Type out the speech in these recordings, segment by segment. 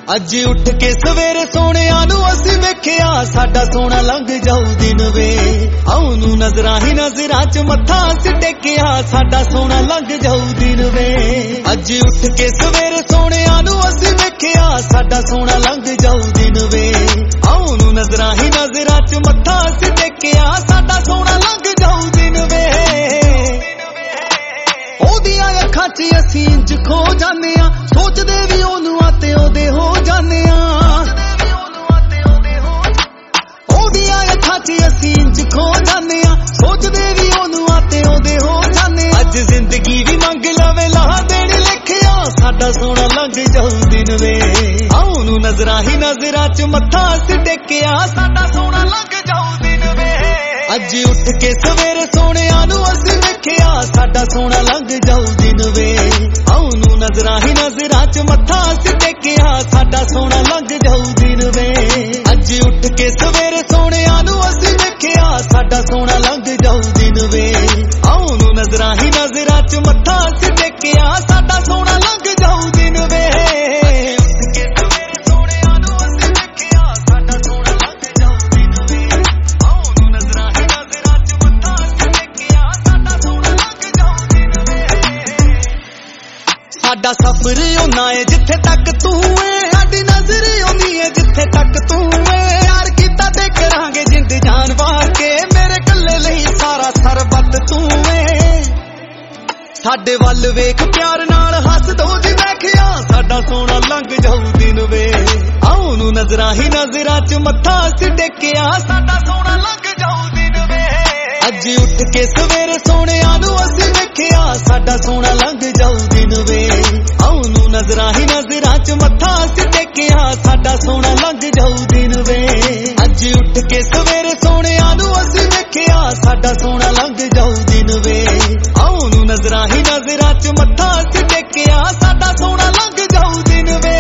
ਅੱਜ ਉੱਠ ਕੇ ਸਵੇਰੇ ਸੋਹਣਿਆਂ ਨੂੰ ਅਸੀਂ ਵੇਖਿਆ ਸਾਡਾ ਸੋਹਣਾ ਲੰਘ ਜਾਊ ਦਿਨ ਵੇ। ਆਉ ਨੂੰ ਨਜ਼ਰਾਂ ਹੀ ਨਜ਼ਰਾਂ 'ਚ ਮੱਥਾ ਅਸੀਂ ਟੇਕਿਆ ਸਾਡਾ ਸੋਹਣਾ ਲੰਘ ਜਾਊ ਦਿਨ ਵੇ। ਅੱਜ ਉੱਠ ਕੇ ਸਵੇਰੇ ਸੋਹਣਿਆਂ ਨੂੰ ਅਸੀਂ ਵੇਖਿਆ ਸਾਡਾ ਸੋਹਣਾ ਲੰਘ ਜਾਊ ਦਿਨ ਵੇ। ਆਉ ਨੂੰ ਨਜ਼ਰਾਂ ਹੀ ਨਜ਼ਰਾਂ 'ਚ ਮੱਥਾ ਅਸੀਂ ਟੇਕਿਆ ਸਾਡਾ ਸੋਹਣਾ ਲੰਘ ਜਾਊ ਦਿਨ ਵੇ। ਉਹਦੀਆਂ ਅੱਖਾਂ 'ਚ ਅਸੀਂ ਇੰਜ ਖੋ ਜਾਂਦੇ ਆ ਸੋਚਦੇ ਵੀ ਉਹਨੂੰ ਆ ਤੇ ਉਹਦੇ ਹੋ ਜਾਂਦੇ ਆ। ਉਹਦੀਆਂ ਅੱਖਾਂ 'ਚ ਅਸੀਂ ਇੰਜ ਖੋ ਜਾਂਦੇ ਆ ਸੋਚਦੇ ਵੀ ਉਹਨੂੰ ਆ ਤੇ ਉਹਦੇ ਹੋ ਜਾਂਦੇ ਆ। ਅੱਜ ਜ਼ਿੰਦਗੀ ਵੀ ਮੰਗ ਲਵੇ ਲਾਹ ਦੇਣ ਲਿਖਿਆ ਸਾਡਾ ਸੋਹਣਾ ਲੰਘ ਜਾਊ ਦਿਨ ਵੇ। ਆਉ ਨੂੰ ਨਜ਼ਰਾਂ ਹੀ ਨਜ਼ਰਾਂ 'ਚ ਮੱਥਾ ਅਸੀਂ ਟੇਕਿਆ ਸਾਡਾ ਸੋਹਣਾ ਲੰਘ ਜਾਊ ਦਿਨ ਵੇ। ਅੱਜ ਉੱਠ ਕੇ ਸਵੇਰੇ ਸੋਹਣਿਆਂ ਨੂੰ ਅਸੀਂ ਵੇਖਿਆ ਸਾਡਾ ਸੋਹਣਾ ਲੰਘ ਜਾਊ ਦਿਨ ਵੇ। ਆਉ ਨੂੰ ਨਜ਼ਰਾਂ ਹੀ ਨਜ਼ਰਾਂ 'ਚ ਮੱਥਾ ਅਸੀਂ ਟੇਕਿਆ ਸਾਡਾ ਸੋਹਣਾ ਲੰਘ ਜਾਊ ਦਿਨ ਵੇ। ਅੱਜ ਉੱਠ ਕੇ ਸਵੇਰੇ ਸੋਹਣਿਆਂ ਨੂੰ ਅਸੀਂ ਵੇਖਿਆ ਸਾਡਾ ਸੋਹਣਾ ਲੰਘ ਜਾਊ ਦਿਨ ਵੇ। ਆਉ ਨੂੰ ਨਜ਼ਰਾਂ ਹੀ ਨਜ਼ਰਾਂ 'ਚ ਮੱਥਾ ਅਸੀਂ ਟੇਕਿਆ ਸਾਡਾ ਸੋਹਣਾ ਲੰਘ ਜਾਊ ਦਿਨ ਵੇ। ਸਾਡਾ ਸਫ਼ਰ ਉਹਨਾਂ ਏ ਜਿੱਥੇ ਤੱਕ ਤੂੰ ਏ ਸਾਡੀ ਨਜ਼ਰ ਆਉਂਦੀ ਏ ਜਿੱਥੇ ਤੱਕ ਤੂੰ ਏ। ਪਿਆਰ ਕੀਤਾ ਤੇ ਕਰਾਂਗੇ ਜਿੰਦ ਜਾਨ ਵਾਰ ਕੇ ਮੇਰੇ ਕੱਲੇ ਲਈ ਸਾਰਾ ਸਰਬੱਤ ਤੂੰ ਏ। ਸਾਡੇ ਵੱਲ ਵੇਖ ਪਿਆਰ ਨਾਲ ਹੱਸ ਦੋ ਜੀ ਵੇਖਿਆ ਸਾਡਾ ਸੋਹਣਾ ਲੰਘ ਜਾਊ ਦਿਨ ਵੇ। ਆਉ ਨੂੰ ਨਜ਼ਰਾਂ ਹੀ ਨਜ਼ਰਾਂ 'ਚ ਮੱਥਾ ਅਸੀਂ ਟੇਕਿਆ ਸਾਡਾ ਸੋਹਣਾ ਲੰਘ ਜਾਊ ਦਿਨ ਵੇ। ਅੱਜ ਉੱਠ ਕੇ ਸਵੇਰੇ ਸੋਹਣਿਆਂ ਨੂੰ ਅਸੀਂ ਵੇਖਿਆ ਸਾਡਾ ਸੋਹਣਾ ਲੰਘ ਜਾਊ ਦਿਨ ਵੇ। ਆਉ ਨੂੰ ਨਜ਼ਰਾਂ ਹੀ ਨਜ਼ਰਾਂ 'ਚ ਮੱਥਾ ਅਸੀਂ ਟੇਕਿਆ ਸਾਡਾ ਸੋਹਣਾ ਲੰਘ ਜਾਊ ਦਿਨ ਵੇ। ਅੱਜ ਉੱਠ ਕੇ ਸਵੇਰੇ ਸੋਹਣਿਆਂ ਨੂੰ ਅਸੀਂ ਵੇਖਿਆ ਸਾਡਾ ਸੋਹਣਾ ਲੰਘ ਜਾਊ ਦਿਨ ਵੇ। ਆਉ ਨੂੰ ਨਜ਼ਰਾਂ ਹੀ ਨਜ਼ਰਾਂ 'ਚ ਮੱਥਾ ਅਸੀਂ ਟੇਕਿਆ ਸਾਡਾ ਸੋਹਣਾ ਲੰਘ ਜਾਊ ਦਿਨ ਵੇ।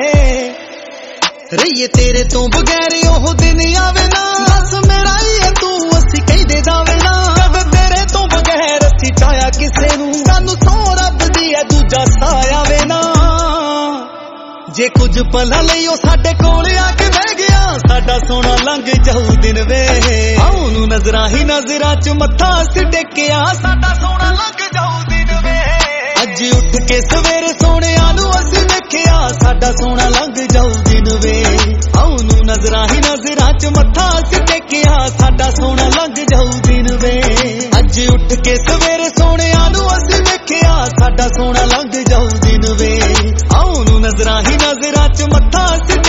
ਰਹੀਏ ਤੇਰੇ ਤੋਂ ਬਗੈਰ ਉਹ ਦਿਨ ਆਵੇ ਨਾ ਦੱਸ ਮੇਰਾ ਹੀ ਤੂੰ ਅਸੀਂ ਕਹਿੰਦੇ ਜਾਵੇ ਨਾ। ਕਦੇ ਤੇਰੇ ਤੋਂ ਬਗੈਰ ਅਸੀਂ ਚਾਹਿਆ ਕਿਸੇ ਨੂੰ ਸਾਨੂੰ ਸੌ ਰੱਬ ਦੀ ਹੈ ਦੂਜਾ ਸਾਇਆ ਵੇ ਨਾ। ਜੇ ਕੁਝ ਪਲਾਂ ਲਈ ਉਹ ਸਾਡੇ ਕੋਲ ਆ ਕੇ ਬਹਿ ਗਿਆ ਸਾਡਾ ਸੋਹਣਾ ਲੰਘ ਜਾਊ ਦਿਨ ਵੇ। ਆਉ ਨੂੰ ਨਜ਼ਰਾਂ ਹੀ ਨਜ਼ਰਾਂ 'ਚ ਮੱਥਾ ਅਸੀਂ ਟੇਕਿਆ ਸਾਡਾ ਸੋਹਣਾ ਲੰਘ ਜਾਊ ਦਿਨ ਵੇ। ਅੱਜ ਉੱਠ ਕੇ ਸਵੇਰੇ ਸੋਹਣਿਆਂ ਨੂੰ ਅਸੀਂ ਵੇਖਿਆ ਸਾਡਾ ਸੋਹਣਾ ਲੰਘ ਜਾਊ ਦਿਨ ਵੇ। ਆਉ ਨੂੰ ਨਜ਼ਰਾਂ ਹੀ ਨਜ਼ਰਾਂ 'ਚ ਮੱਥਾ ਅਸੀਂ ਟੇਕਿਆ ਸਾਡਾ ਸੋਹਣਾ ਲੰਘ ਜਾਊ ਦਿਨ ਵੇ। ਅੱਜ ਉੱਠ ਕੇ ਸਵੇਰੇ ਸੋਹਣਿਆਂ ਨੂੰ ਅਸੀਂ ਵੇਖਿਆ ਸਾਡਾ ਸੋਹਣਾ ਲੰਘ ਜਾਊ ਦਿਨ ਵੇ। ਆਉ ਨੂੰ ਨਜ਼ਰਾਂ ਹੀ ਨਜ਼ਰਾਂ 'ਚ ਮੱਥਾ ਅਸੀਂ